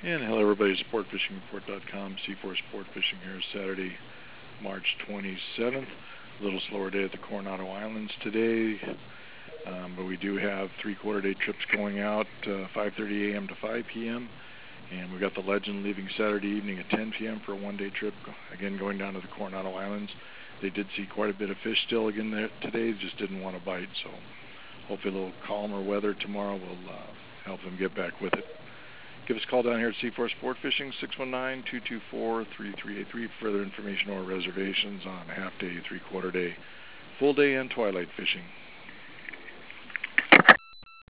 And hello everybody, SportFishingReport.com, Seaforth Sport Fishing here, Saturday, March 27th. A little slower day at the Coronado Islands today, but we do have 3/4 day trips going out, 5:30 a.m. to 5 p.m. And we've got the Legend leaving Saturday evening at 10 p.m. for a one-day trip, again going down to the Coronado Islands. They did see quite a bit of fish still again there today, just didn't want to bite, so hopefully a little calmer weather tomorrow will help them get back with it. Give us a call down here at Seaforth Sport Fishing, 619-224-3383 for further information or reservations on half-day, 3/4 day, full day, and twilight fishing.